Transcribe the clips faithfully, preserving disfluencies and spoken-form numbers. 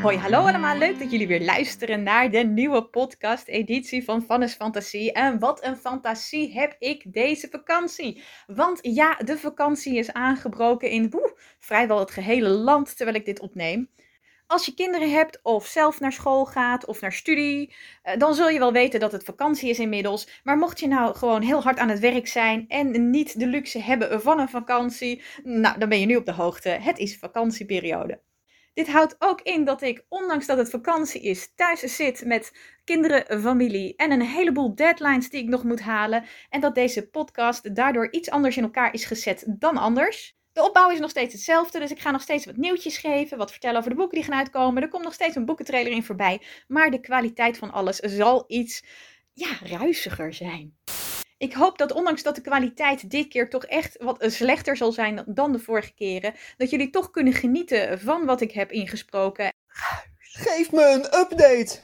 Hoi, hallo allemaal. Leuk dat jullie weer luisteren naar de nieuwe podcast-editie van Vannes Fantasie. En wat een fantasie heb ik deze vakantie. Want ja, de vakantie is aangebroken in woe, vrijwel het gehele land terwijl ik dit opneem. Als je kinderen hebt of zelf naar school gaat of naar studie, dan zul je wel weten dat het vakantie is inmiddels. Maar mocht je nou gewoon heel hard aan het werk zijn en niet de luxe hebben van een vakantie, nou, dan ben je nu op de hoogte. Het is vakantieperiode. Dit houdt ook in dat ik, ondanks dat het vakantie is, thuis zit met kinderen, familie en een heleboel deadlines die ik nog moet halen. En dat deze podcast daardoor iets anders in elkaar is gezet dan anders. De opbouw is nog steeds hetzelfde, dus ik ga nog steeds wat nieuwtjes geven, wat vertellen over de boeken die gaan uitkomen. Er komt nog steeds een boekentrailer in voorbij, maar de kwaliteit van alles zal iets, ja, ruisiger zijn. Ik hoop dat ondanks dat de kwaliteit dit keer toch echt wat slechter zal zijn dan de vorige keren, dat jullie toch kunnen genieten van wat ik heb ingesproken. Geef me een update!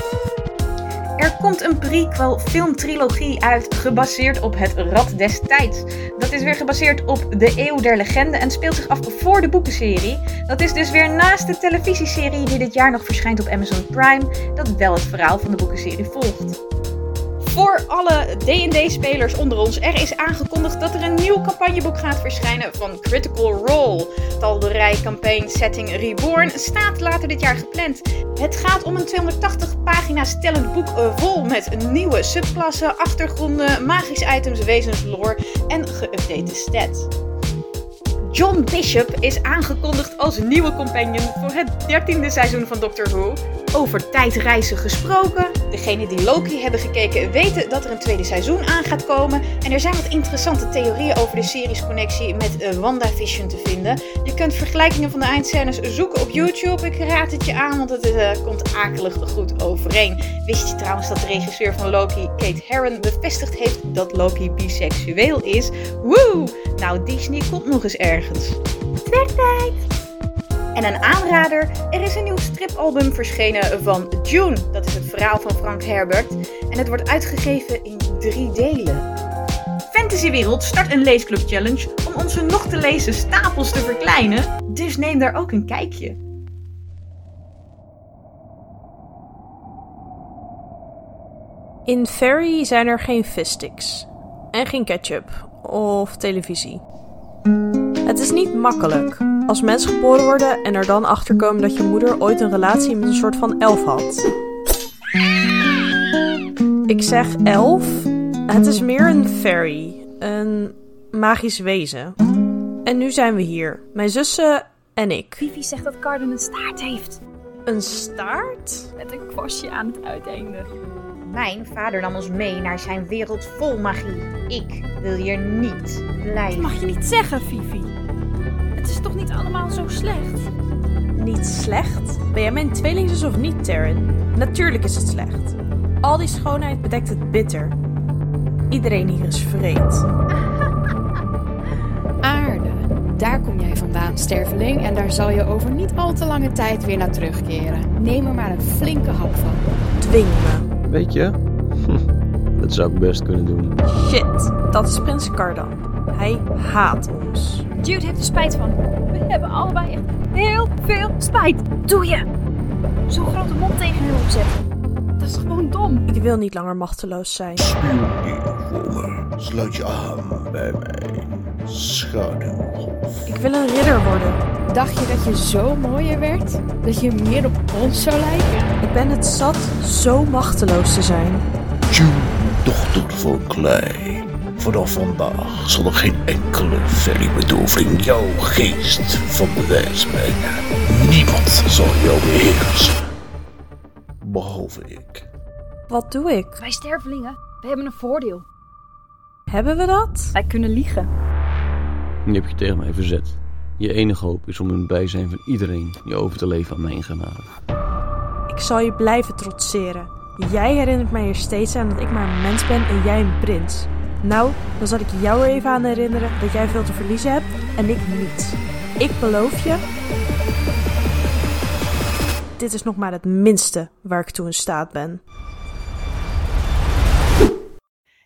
Er komt een prequel filmtrilogie uit, gebaseerd op het Rad des Tijds. Dat is weer gebaseerd op de Eeuw der Legende en speelt zich af voor de boekenserie. Dat is dus weer naast de televisieserie die dit jaar nog verschijnt op Amazon Prime, dat wel het verhaal van de boekenserie volgt. Voor alle D en D-spelers onder ons, er is aangekondigd dat er een nieuw campagneboek gaat verschijnen van Critical Role. Talderij Campaign Setting Reborn staat later dit jaar gepland. Het gaat om een tweehonderdtachtig pagina's tellend boek vol met nieuwe subklassen, achtergronden, magische items, wezenslore en geüpdate stats. John Bishop is aangekondigd als nieuwe companion voor het dertiende seizoen van Doctor Who. Over tijdreizen gesproken. Degenen die Loki hebben gekeken weten dat er een tweede seizoen aan gaat komen. En er zijn wat interessante theorieën over de series connectie met uh, WandaVision te vinden. Je kunt vergelijkingen van de eindscènes zoeken op YouTube. Ik raad het je aan, want het uh, komt akelig goed overeen. Wist je trouwens dat de regisseur van Loki, Kate Herron, bevestigd heeft dat Loki biseksueel is? Woe! Nou, Disney komt nog eens ergens. Het werd tijd! En een aanrader, er is een nieuw stripalbum verschenen van Dune. Dat is het verhaal van Frank Herbert. En het wordt uitgegeven in drie delen. Fantasywereld start een leesclub challenge om onze nog te lezen stapels te verkleinen. Dus neem daar ook een kijkje. In Fairy zijn er geen fistics. En geen ketchup. Of televisie. Het is niet makkelijk als mens geboren worden en er dan achterkomen dat je moeder ooit een relatie met een soort van elf had. Ik zeg elf. Het is meer een fairy. Een magisch wezen. En nu zijn we hier. Mijn zussen en ik. Vivi zegt dat Carden een staart heeft. Een staart? Met een kwastje aan het uiteinde. Mijn vader nam ons mee naar zijn wereld vol magie. Ik wil hier niet blijven. Dat mag je niet zeggen, Vivi. Het is toch niet allemaal zo slecht? Niet slecht? Ben jij mijn tweelingzus of niet, Taryn? Natuurlijk is het slecht. Al die schoonheid bedekt het bitter. Iedereen hier is vreed. Aarde, daar kom jij vandaan, sterveling. En daar zal je over niet al te lange tijd weer naar terugkeren. Neem er maar een flinke hap van. Dwing me. Weet je, dat zou ik best kunnen doen. Shit, dat is prins Cardan. Hij haat ons. Jude heeft er spijt van. We hebben allebei echt heel veel spijt. Doe je! Zo'n grote mond tegen hen opzetten. Dat is gewoon dom. Ik wil niet langer machteloos zijn. Speel die voor me. Sluit je aan bij mij. Schaduwgolf. Ik wil een ridder worden. Dacht je dat je zo mooier werd? Dat je meer op ons zou lijken? Ik ben het zat zo machteloos te zijn. June, dochter van klei. Vanaf vandaag zal er geen enkele fairy-bedoving jouw geest van de wijs brengen. Niemand zal jou beheersen. Behalve ik. Wat doe ik? Wij stervelingen, we hebben een voordeel. Hebben we dat? Wij kunnen liegen. Je hebt je tegen mij verzet. Je enige hoop is om in het bijzijn van iedereen je over te leven aan mijn genade. Ik zal je blijven trotseren. Jij herinnert mij er steeds aan dat ik maar een mens ben en jij een prins. Nou, dan zal ik jou er even aan herinneren dat jij veel te verliezen hebt en ik niet. Ik beloof je, dit is nog maar het minste waar ik toe in staat ben.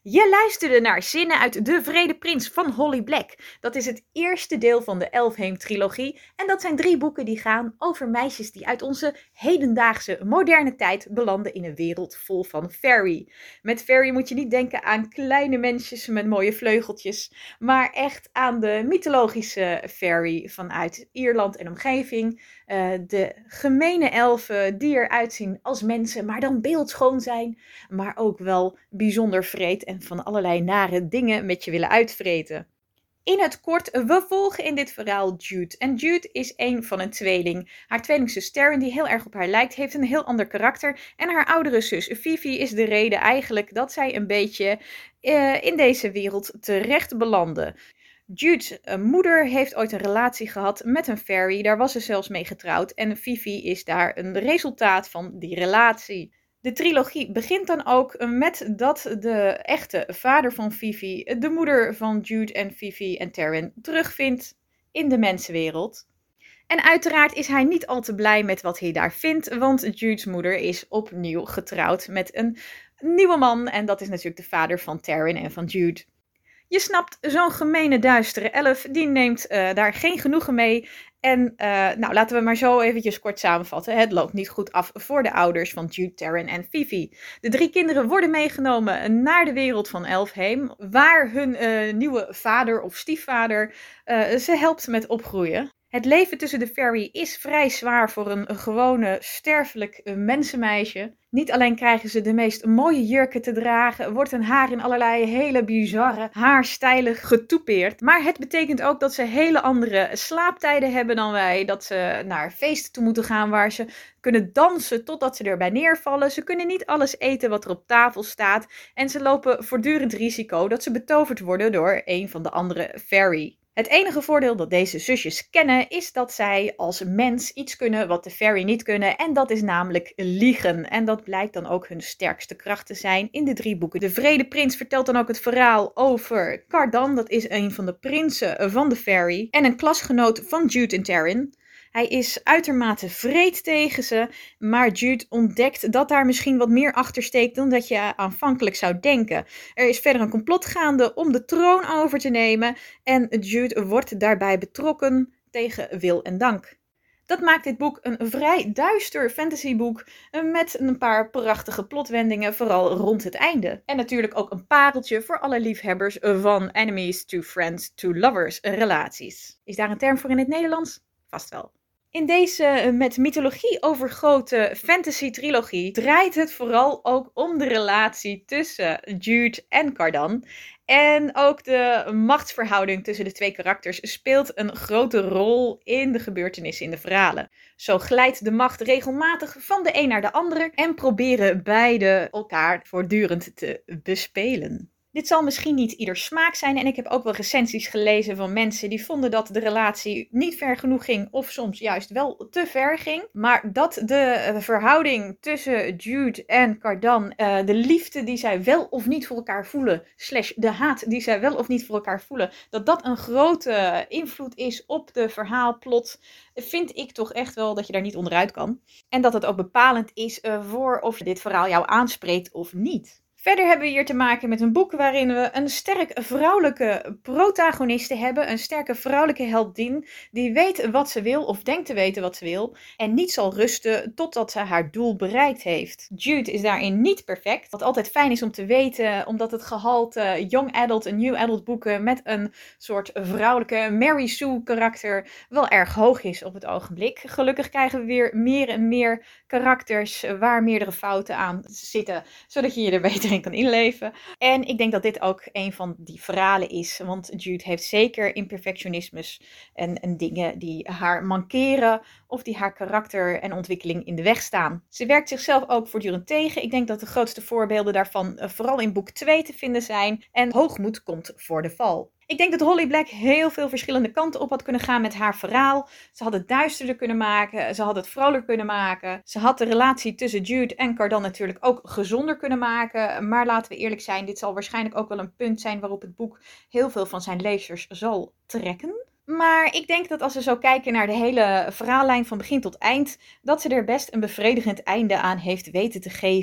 Je luisterde naar zinnen uit De Wrede Prins van Holly Black. Dat is het eerste deel van de Elfhame-trilogie. En dat zijn drie boeken die gaan over meisjes die uit onze hedendaagse, moderne tijd belanden in een wereld vol van fairy. Met fairy moet je niet denken aan kleine mensjes met mooie vleugeltjes, maar echt aan de mythologische fairy vanuit Ierland en omgeving. Uh, de gemene elfen die eruit zien als mensen, maar dan beeldschoon zijn, maar ook wel bijzonder vreed en van allerlei nare dingen met je willen uitvreten. In het kort, we volgen in dit verhaal Jude. En Jude is een van een tweeling. Haar tweelingzus Taryn, die heel erg op haar lijkt, heeft een heel ander karakter. En haar oudere zus Vivi is de reden eigenlijk dat zij een beetje uh, in deze wereld terecht belanden. Jude's uh, moeder heeft ooit een relatie gehad met een fairy. Daar was ze zelfs mee getrouwd. En Vivi is daar een resultaat van die relatie. De trilogie begint dan ook met dat de echte vader van Vivi de moeder van Jude en Vivi en Taryn terugvindt in de mensenwereld. En uiteraard is hij niet al te blij met wat hij daar vindt, want Jude's moeder is opnieuw getrouwd met een nieuwe man. En dat is natuurlijk de vader van Taryn en van Jude. Je snapt, zo'n gemene duistere elf, die neemt uh, daar geen genoegen mee. En uh, nou, laten we maar zo eventjes kort samenvatten. Het loopt niet goed af voor de ouders van Jude, Taryn en Vivi. De drie kinderen worden meegenomen naar de wereld van Elfhame, waar hun uh, nieuwe vader of stiefvader uh, ze helpt met opgroeien. Het leven tussen de fairy is vrij zwaar voor een, een gewone, sterfelijk mensenmeisje. Niet alleen krijgen ze de meest mooie jurken te dragen, wordt hun haar in allerlei hele bizarre haarstijlen getoupeerd. Maar het betekent ook dat ze hele andere slaaptijden hebben dan wij. Dat ze naar feesten toe moeten gaan waar ze kunnen dansen totdat ze erbij neervallen. Ze kunnen niet alles eten wat er op tafel staat. En ze lopen voortdurend risico dat ze betoverd worden door een van de andere fairy. Het enige voordeel dat deze zusjes kennen is dat zij als mens iets kunnen wat de fairy niet kunnen. En dat is namelijk liegen. En dat blijkt dan ook hun sterkste kracht te zijn in de drie boeken. De Wrede Prins vertelt dan ook het verhaal over Cardan. Dat is een van de prinsen van de fairy. En een klasgenoot van Jude en Taryn. Hij is uitermate wreed tegen ze, maar Jude ontdekt dat daar misschien wat meer achter steekt dan dat je aanvankelijk zou denken. Er is verder een complot gaande om de troon over te nemen en Jude wordt daarbij betrokken tegen wil en dank. Dat maakt dit boek een vrij duister fantasyboek met een paar prachtige plotwendingen, vooral rond het einde. En natuurlijk ook een pareltje voor alle liefhebbers van enemies to friends to lovers relaties. Is daar een term voor in het Nederlands? Vast wel. In deze met mythologie overgoten fantasy-trilogie draait het vooral ook om de relatie tussen Jude en Cardan. En ook de machtsverhouding tussen de twee karakters speelt een grote rol in de gebeurtenissen in de verhalen. Zo glijdt de macht regelmatig van de een naar de andere en proberen beide elkaar voortdurend te bespelen. Dit zal misschien niet ieder smaak zijn en ik heb ook wel recensies gelezen van mensen die vonden dat de relatie niet ver genoeg ging of soms juist wel te ver ging. Maar dat de verhouding tussen Jude en Cardan, uh, de liefde die zij wel of niet voor elkaar voelen, slash de haat die zij wel of niet voor elkaar voelen, dat dat een grote invloed is op de verhaalplot, vind ik toch echt wel dat je daar niet onderuit kan. En dat het ook bepalend is uh, voor of dit verhaal jou aanspreekt of niet. Verder hebben we hier te maken met een boek waarin we een sterk vrouwelijke protagoniste hebben. Een sterke vrouwelijke heldin die weet wat ze wil of denkt te weten wat ze wil. En niet zal rusten totdat ze haar doel bereikt heeft. Jude is daarin niet perfect. Wat altijd fijn is om te weten, omdat het gehalte young adult en new adult boeken met een soort vrouwelijke Mary Sue karakter wel erg hoog is op het ogenblik. Gelukkig krijgen we weer meer en meer karakters waar meerdere fouten aan zitten, zodat je je er beter in kan inleven. En ik denk dat dit ook een van die verhalen is, want Jude heeft zeker imperfectionismes en, en dingen die haar mankeren of die haar karakter en ontwikkeling in de weg staan. Ze werkt zichzelf ook voortdurend tegen. Ik denk dat de grootste voorbeelden daarvan uh, vooral in boek twee te vinden zijn en hoogmoed komt voor de val. Ik denk dat Holly Black heel veel verschillende kanten op had kunnen gaan met haar verhaal. Ze had het duisterder kunnen maken, ze had het vrolijker kunnen maken. Ze had de relatie tussen Jude en Cardan natuurlijk ook gezonder kunnen maken. Maar laten we eerlijk zijn, dit zal waarschijnlijk ook wel een punt zijn waarop het boek heel veel van zijn lezers zal trekken. Maar ik denk dat als we zo kijken naar de hele verhaallijn van begin tot eind, dat ze er best een bevredigend einde aan heeft weten te geven.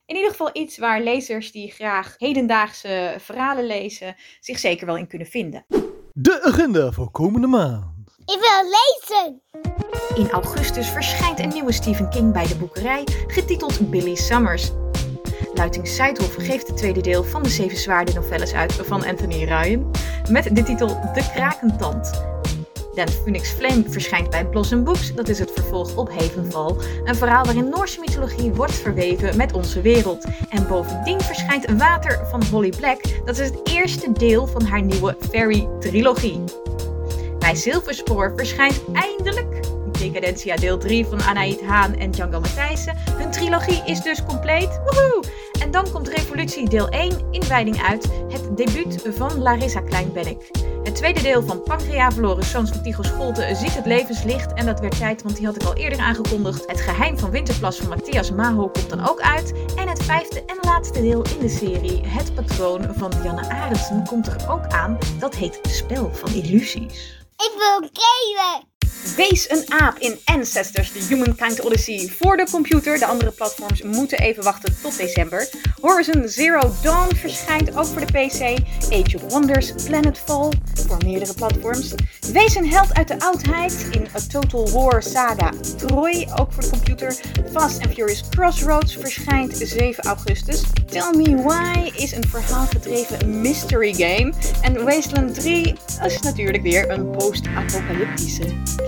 In ieder geval iets waar lezers die graag hedendaagse verhalen lezen zich zeker wel in kunnen vinden. De agenda voor komende maand. Ik wil lezen! In augustus verschijnt een nieuwe Stephen King bij de boekerij, getiteld Billy Summers. Luiting Seidhoff geeft het tweede deel van de Zeven Zwaarden novelles uit van Anthony Ryan, met de titel De Krakentand. Dan Phoenix Flame verschijnt bij Blossom Books, dat is het vervolg op Havenfall, een verhaal waarin Noorse mythologie wordt verweven met onze wereld. En bovendien verschijnt Water van Holly Black, dat is het eerste deel van haar nieuwe Fairy-trilogie. Bij Zilverspoor verschijnt eindelijk Decadentia deel drie van Anaïd Haan en Django Matthijssen. Hun trilogie is dus compleet. Woehoe! En dan komt Revolutie deel één inwijding uit, het debuut van Larissa Klein-Bennik. Het tweede deel van Pancrea verloren zoons van Tycho Scholte ziet het levenslicht en dat werd tijd, want die had ik al eerder aangekondigd. Het geheim van Winterplas van Matthias Maho komt dan ook uit. En het vijfde en laatste deel in de serie, Het Patroon van Janne Arendsen, komt er ook aan. Dat heet Spel van Illusies. Ik wil gamen! Wees een aap in Ancestors, The Humankind Odyssey voor de computer. De andere platforms moeten even wachten tot december. Horizon Zero Dawn verschijnt ook voor de P C. Age of Wonders, Planetfall voor meerdere platforms. Wees een held uit de oudheid in A Total War Saga Troy, ook voor de computer. Fast and Furious Crossroads verschijnt zeven augustus. Tell Me Why is een verhaalgedreven mystery game. En Wasteland drie is natuurlijk weer een post-apocalyptische game.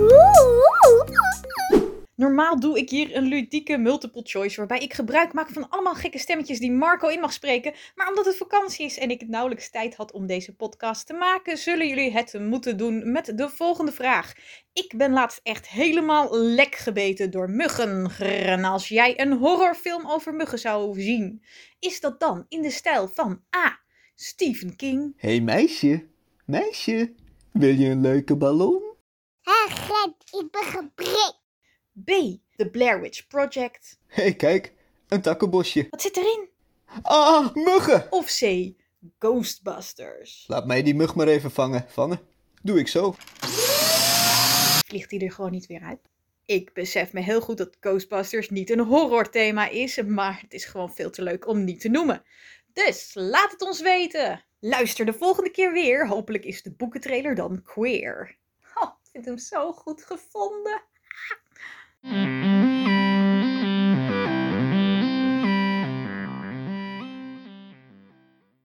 Normaal doe ik hier een ludieke multiple choice waarbij ik gebruik maak van allemaal gekke stemmetjes die Marco in mag spreken. Maar omdat het vakantie is en ik nauwelijks tijd had om deze podcast te maken, zullen jullie het moeten doen met de volgende vraag. Ik ben laatst echt helemaal lek gebeten door muggen. En als jij een horrorfilm over muggen zou zien, is dat dan in de stijl van A. Stephen King? Hey meisje, meisje, wil je een leuke ballon? Hé Gert, ik ben geprikt. B. The Blair Witch Project. Hé hey, kijk, een takkenbosje. Wat zit erin? Ah, muggen! Of C. Ghostbusters. Laat mij die mug maar even vangen. Vangen? Doe ik zo. Vliegt hij er gewoon niet weer uit? Ik besef me heel goed dat Ghostbusters niet een horrorthema is, maar het is gewoon veel te leuk om niet te noemen. Dus laat het ons weten. Luister de volgende keer weer. Hopelijk is de boekentrailer dan queer. Oh, ik vind hem zo goed gevonden.